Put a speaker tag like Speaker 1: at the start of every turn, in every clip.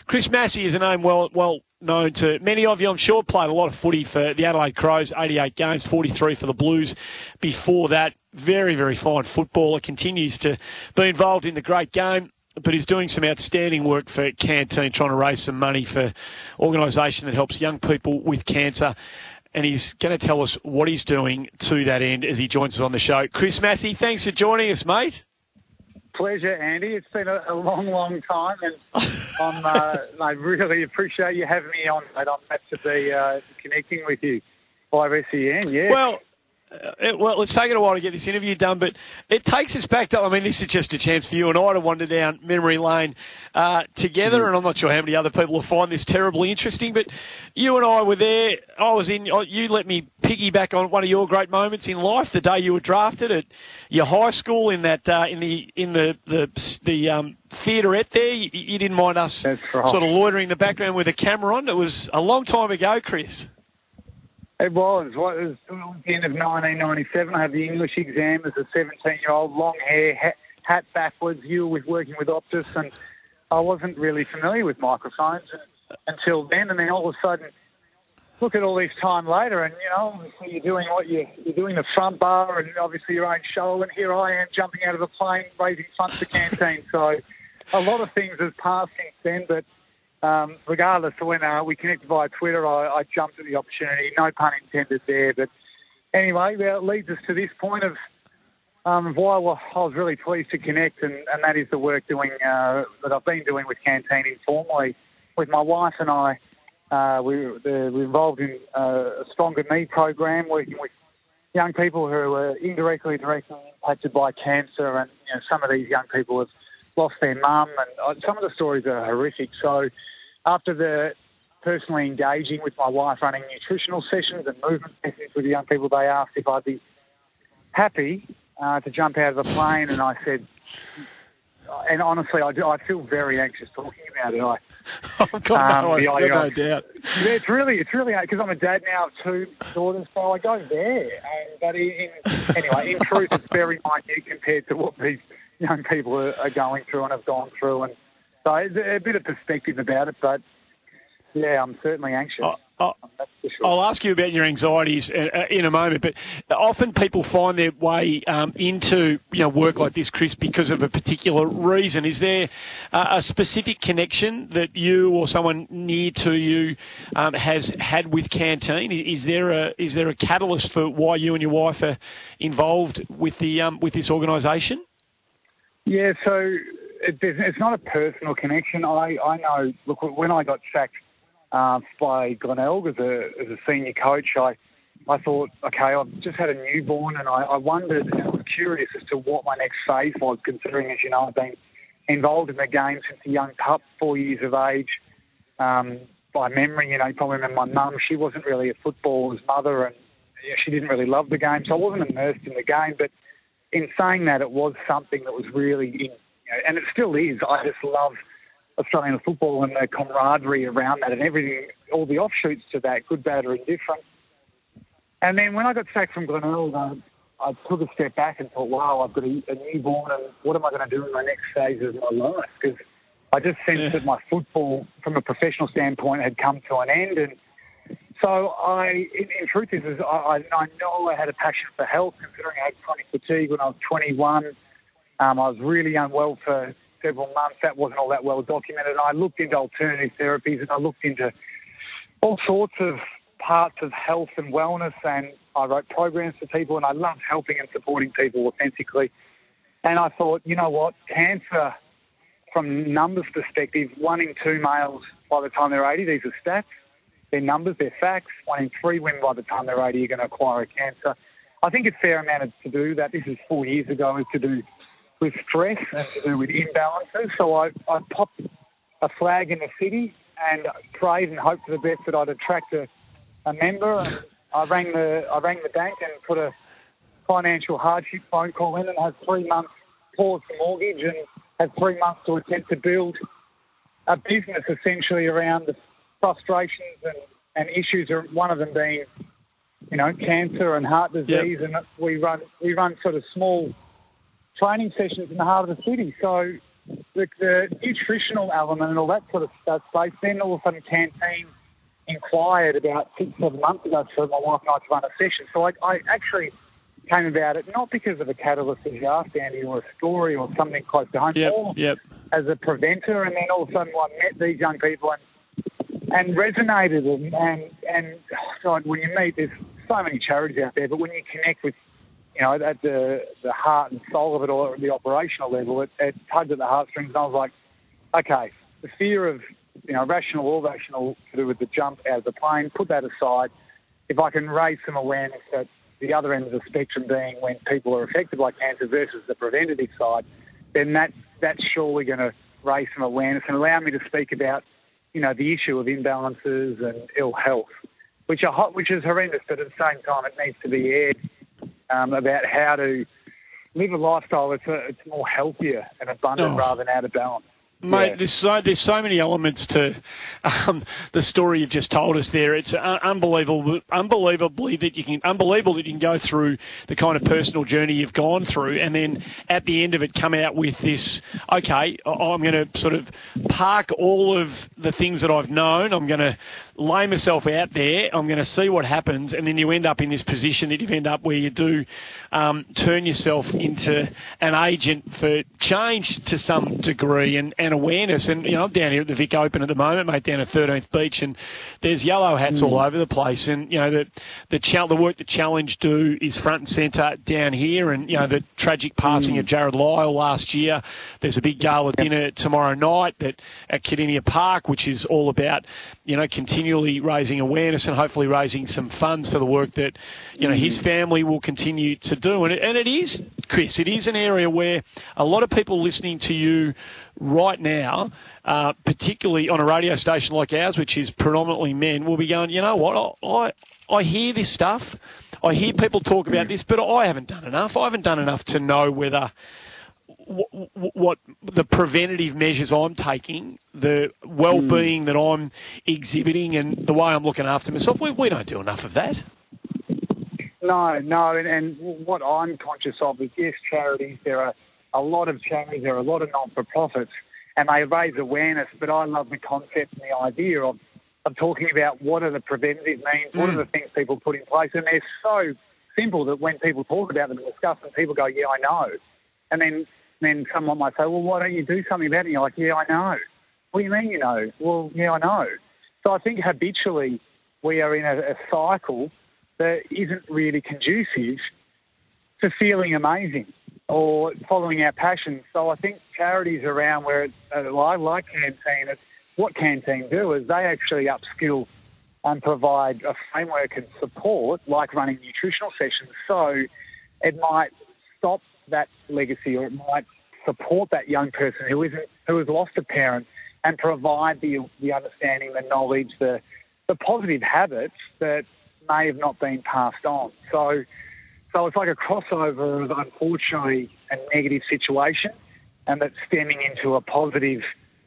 Speaker 1: Chris Massey is a name well known to many of you, I'm sure. Played a lot of footy for the Adelaide Crows, 88 games, 43 for the Blues. Before that, very, very fine footballer, continues to be involved in the great game, but is doing some outstanding work for Canteen, trying to raise some money for an organisation that helps young people with cancer. And he's going to tell us what he's doing to that end as he joins us on the show. Chris Massey, thanks for joining us, mate.
Speaker 2: Pleasure, Andy. It's been a long, long time, and I really appreciate you having me on, mate. I'm glad to be connecting with you via SEN, yeah.
Speaker 1: Well, it's taken a while to get this interview done, but it takes us back to, this is just a chance for you and I to wander down memory lane together, and I'm not sure how many other people will find this terribly interesting, but you and I were there. You let me piggyback on one of your great moments in life, the day you were drafted at your high school in that in the theaterette there. You didn't mind us sort of loitering in the background with a camera on. It was a long time ago, Chris.
Speaker 2: It was the end of 1997. I had the English exam as a 17-year-old, long hair, hat backwards. You were working with Optus, and I wasn't really familiar with microphones until then. And then all of a sudden, look at all this time later, and you're doing you're doing the front bar, and obviously your own show. And here I am jumping out of a plane, raising funds for Canteen. So a lot of things have passed since then, but. Regardless of when we connected via Twitter, I jumped at the opportunity. No pun intended there. But anyway, that leads us to this point of why I was really pleased to connect, and that is the work that I've been doing with Canteen informally. With my wife and I, we're involved in a Stronger Me program, working with young people who are indirectly, directly impacted by cancer. And some of these young people have lost their mum, and some of the stories are horrific. So after personally engaging with my wife, running nutritional sessions and movement sessions with the young people, they asked if I'd be happy to jump out of a plane, and I said, and honestly, I feel very anxious talking about it.
Speaker 1: I've got no doubt.
Speaker 2: Yeah, it's really, because I'm a dad now of two daughters, so I go there. But in truth, it's very minute compared to what these young people are going through and have gone through, and so it's a bit of perspective about it. But yeah, I'm certainly anxious. That's for sure.
Speaker 1: I'll ask you about your anxieties in a moment, but often people find their way into work like this, Chris, because of a particular reason. Is there a specific connection that you or someone near to you has had with Canteen? Is there a catalyst for why you and your wife are involved with this organisation?
Speaker 2: Yeah, so it's not a personal connection. I know. Look, when I got sacked by Glenelg as a senior coach, I thought, okay, I've just had a newborn, and I wondered and I was curious as to what my next phase was, considering, as you know, I've been involved in the game since a young pup, 4 years of age. By memory, you probably remember my mum. She wasn't really a footballer's mother, and she didn't really love the game, so I wasn't immersed in the game. But in saying that, it was something that was really and it still is. I just love Australian football and the camaraderie around that and everything, all the offshoots to that, good, bad, or indifferent. And then when I got sacked from Glenelg, I took a step back and thought, wow, I've got a newborn, and what am I going to do in my next phase of my life? Because I just sensed that my football, from a professional standpoint, had come to an end. And so in truth, I know I had a passion for health, considering I had chronic fatigue when I was 21. I was really unwell for several months. That wasn't all that well documented. And I looked into alternative therapies, and I looked into all sorts of parts of health and wellness, and I wrote programs for people, and I loved helping and supporting people authentically. And I thought, you know what, cancer, from numbers perspective, 1 in 2 males by the time they're 80, these are stats, they're numbers, they're facts. 1 in 3 women by the time they're 80 are going to acquire a cancer. I think a fair amount to do that. This is 4 years ago, is to do with stress and to do with imbalances. So I popped a flag in the city and prayed and hoped for the best that I'd attract a member. And I rang the bank and put a financial hardship phone call in, and had 3 months pause the mortgage and had 3 months to attempt to build a business essentially around the frustrations and issues, one of them being, cancer and heart disease. Yep. And we run sort of small training sessions in the heart of the city. So the nutritional element and all that sort of stuff. Then all of a sudden Canteen inquired about 6-7 months ago for my wife and I to run a session. So I actually came about it not because of a catalyst, as you asked, Andy, or a story or something close to home, or as a preventer. And then all of a sudden I met these young people and resonated. And God, when you meet, there's so many charities out there, but when you connect with, at the heart and soul of it all, at the operational level, it tugged at the heartstrings. And I was like, okay, the fear of, rational or rational to do with the jump out of the plane, put that aside. If I can raise some awareness at the other end of the spectrum being when people are affected by cancer versus the preventative side, then that's surely going to raise some awareness and allow me to speak about, the issue of imbalances and ill health, which is horrendous, but at the same time it needs to be aired about how to live a lifestyle it's more healthier and abundant rather than out of balance.
Speaker 1: Mate, there's so many elements to the story you've just told us there. It's unbelievable that you can go through the kind of personal journey you've gone through, and then at the end of it come out with this. Okay, I'm going to sort of park all of the things that I've known. I'm going to lay myself out there. I'm going to see what happens, and then you end up in this position that you've ended up where you do turn yourself into an agent for change to some degree and awareness. And, I'm down here at the Vic Open at the moment, mate, down at 13th Beach, and there's yellow hats all over the place. And, the work that Challenge do is front and centre down here. And, the tragic passing of Jared Lyle last year. There's a big gala dinner tomorrow night at Cardinia Park, which is all about, continually raising awareness and hopefully raising some funds for the work that, his family will continue to do. And it is, Chris, it is an area where a lot of people listening to you right now, particularly on a radio station like ours, which is predominantly men, will be going, you know what, I hear this stuff. I hear people talk about this, but I haven't done enough. I haven't done enough to know whether what the preventative measures I'm taking, the well-being that I'm exhibiting and the way I'm looking after myself, we don't do enough of that.
Speaker 2: No, and what I'm conscious of is, yes, charities, there are a lot of charities, there are a lot of not-for-profits, and they raise awareness, but I love the concept and the idea of talking about what are the preventative means, what are the things people put in place, and they're so simple that when people talk about them and discuss them, people go, yeah, I know. And then someone might say, well, why don't you do something about it? And you're like, yeah, I know. What do you mean you know? Well, yeah, I know. So I think habitually we are in a cycle that isn't really conducive to feeling amazing or following our passion. So I think charities around where I like Canteen, what Canteen do is they actually upskill and provide a framework and support, like running nutritional sessions. So it might stop that legacy, or it might support that young person who has lost a parent and provide the understanding, the knowledge, the positive habits that may have not been passed on. So it's like a crossover of, unfortunately, a negative situation and that's stemming into a positive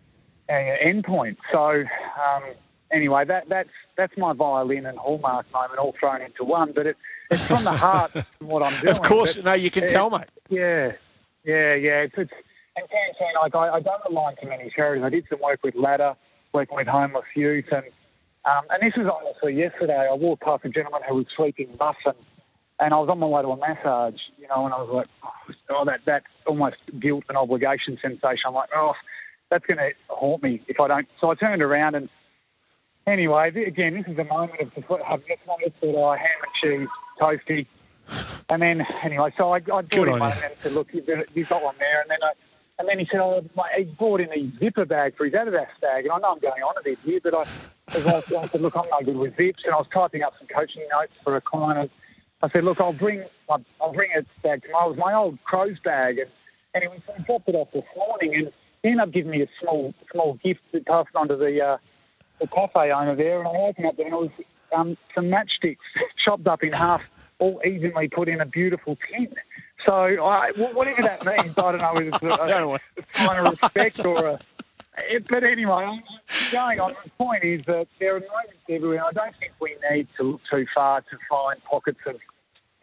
Speaker 2: endpoint. So anyway, that's my violin and hallmark moment all thrown into one, but it's from the heart what I'm doing.
Speaker 1: Of course, no, you can tell, mate.
Speaker 2: Yeah. And Canteen, I don't rely on too many charities. I did some work with Ladder, working with homeless youth, and this was honestly yesterday. I walked past a gentleman who was sleeping rough, and I was on my way to a massage, and I was like, that almost guilt and obligation sensation. I'm like, that's going to haunt me if I don't. So I turned around, and anyway, again, this is a moment of just having ham and cheese toasty. And then, anyway, so I brought him one and said, look, you've got one there. And then he said, he brought in a zipper bag for his Adidas bag. And I know I'm going on a bit here, but I said, look, I'm no good with zips. And I was typing up some coaching notes for a client. I said, look, I'll bring a bag tomorrow. It was my old Crows bag. And anyway, so I dropped it off this morning. And he ended up giving me a small gift that passed on to the cafe owner there. And I opened up there, and it was some matchsticks chopped up in half, all evenly put in a beautiful tin. So whatever that means, I don't know whether it's a sign of respect or but anyway, going on, the point is that there are moments everywhere. I don't think we need to look too far to find pockets of,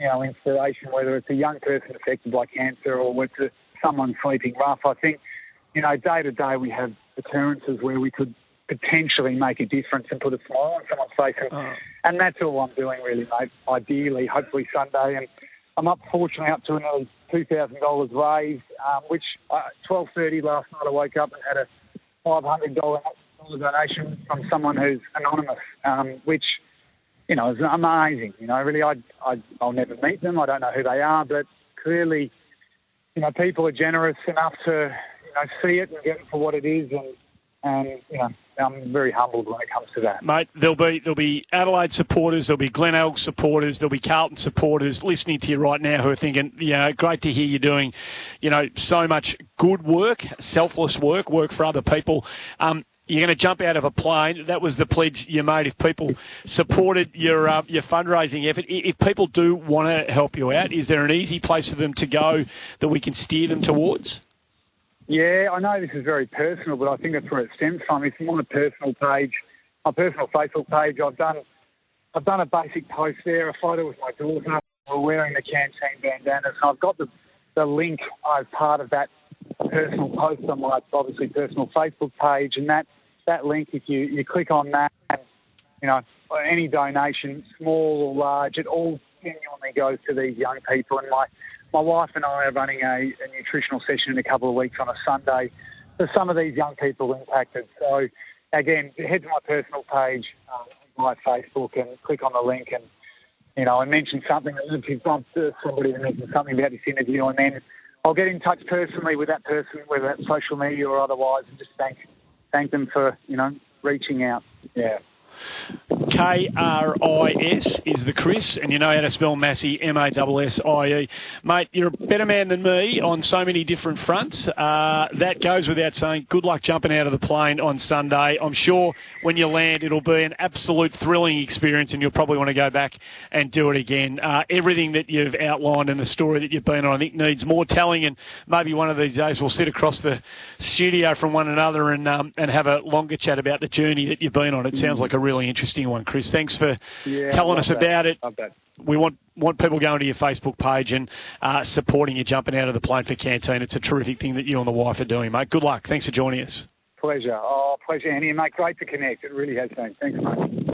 Speaker 2: inspiration, whether it's a young person affected by cancer or whether it's someone sleeping rough. I think day to day we have occurrences where we could potentially make a difference and put a smile on someone's face. And that's all I'm doing really, mate. Ideally, hopefully Sunday. And I'm fortunately up to nearly $2,000 raised, which 12:30 last night I woke up and had a $500 donation from someone who's anonymous, which, is amazing. Really, I'll never meet them. I don't know who they are, but clearly, people are generous enough to, see it and get it for what it is. And I'm very humbled when it comes to that.
Speaker 1: Mate, there'll be Adelaide supporters, there'll be Glenelg supporters, there'll be Carlton supporters listening to you right now who are thinking, great to hear you doing, so much good work, selfless work for other people. You're going to jump out of a plane. That was the pledge you made. If people supported your fundraising effort, if people do want to help you out, is there an easy place for them to go that we can steer them towards?
Speaker 2: Yeah, I know this is very personal, but I think that's where it stems from. It's on a personal page, my personal Facebook page. I've done a basic post there, a photo with my daughter. We're wearing the Canteen bandanas. And I've got the link as part of that personal post on my obviously personal Facebook page, and that link, if you click on that, any donation, small or large, it all genuinely goes to these young people. And my wife and I are running a nutritional session in a couple of weeks on a Sunday for some of these young people impacted. So again, head to my personal page, my Facebook, and click on the link, and I mentioned something. If you've got somebody that mentioned something about this interview, and then I'll get in touch personally with that person, whether that's social media or otherwise, and just thank them for, reaching out. Yeah.
Speaker 1: KRIS is the Chris, and you know how to spell Massey, MASSIE. Mate, you're a better man than me on so many different fronts. That goes without saying. Good luck jumping out of the plane on Sunday. I'm sure when you land, it'll be an absolute thrilling experience, and you'll probably want to go back and do it again. Everything that you've outlined and the story that you've been on, I think, needs more telling, and maybe one of these days we'll sit across the studio from one another and have a longer chat about the journey that you've been on. It sounds like a really interesting one, Chris. Thanks for telling us about it. We want people going to your Facebook page and supporting you jumping out of the plane for Canteen. It's a terrific thing that you and the wife are doing, mate. Good luck. Thanks for joining us.
Speaker 2: Pleasure. Pleasure, Annie. Mate, great to connect. It really has been. Thanks, mate.